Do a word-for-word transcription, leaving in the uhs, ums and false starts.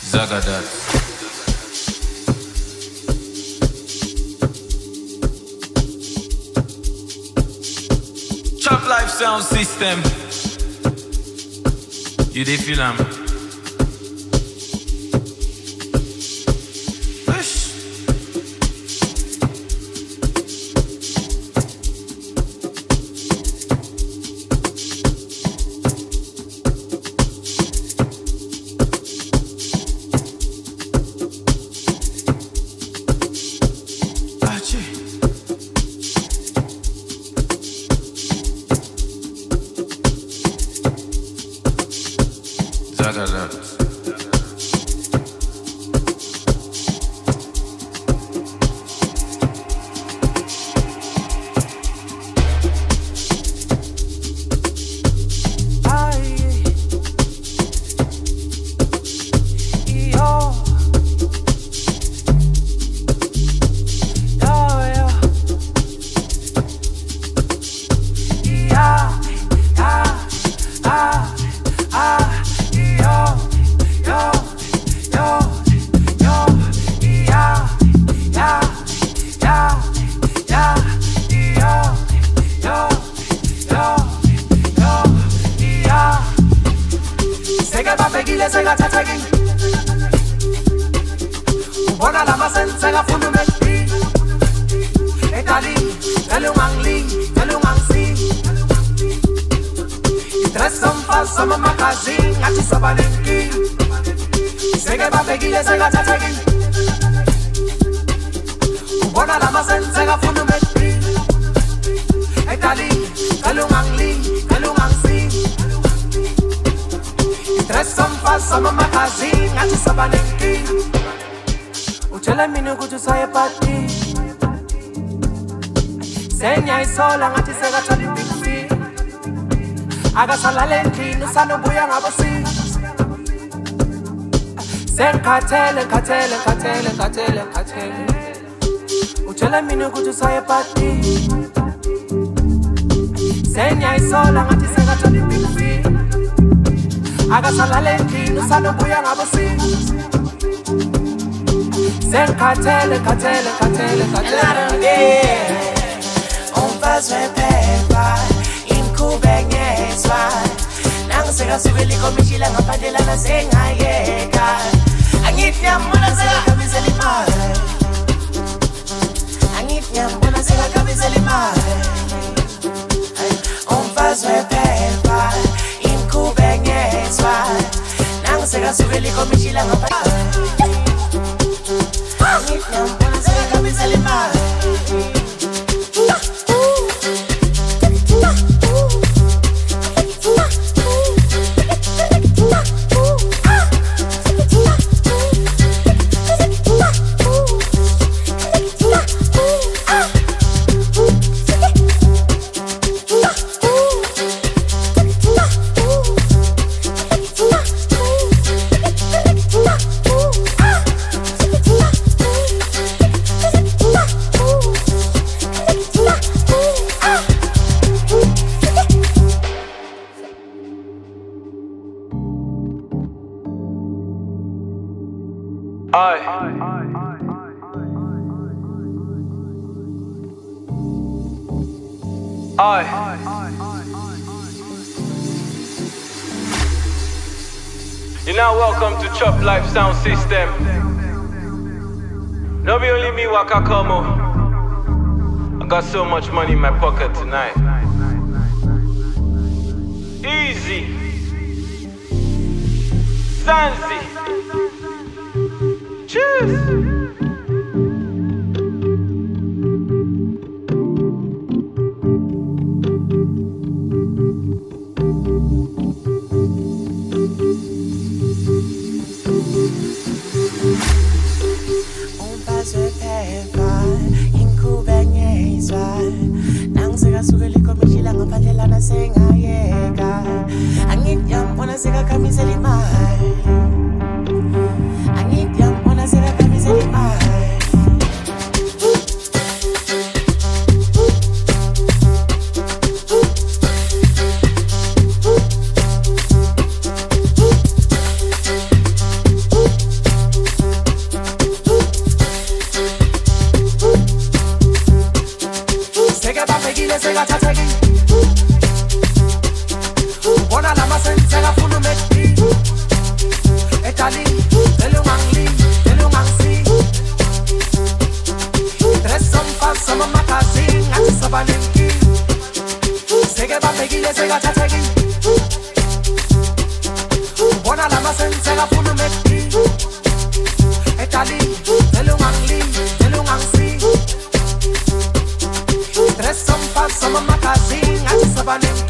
Zagadat. Chop Life Sound System. You dey feel am? Katele, katele, katele, katele, katele. Uchela mini kutu saye pati. Senya isola ngati sega chali pipi. Aga salale kinu sano buya ngabosi. Sen katele, katele, katele, katele. On va se pepa, in kubenge swa. Nang sega subili komishila ngapadela na senga yeka. Angitnya mbona sega kabisa limare. Angitnya mbona sega kabisa limare. On va se pepa, in kubenge swa. Nang sega subili komishila ngapadela. Angitnya mbona sega kabisa limare. You're now welcome to Chop Life Sound System. No be only me waka como. I got so much money in my pocket tonight. Easy. Zanzi. Cheers. Senga yeka Angitya mbona sega kamisa limai Angitya mbona sega kamisa limai sekathatheki ubona lama senseka funa umekdi etali tell ungangilimi tell ungangisi dress some fast some magazine athi sabane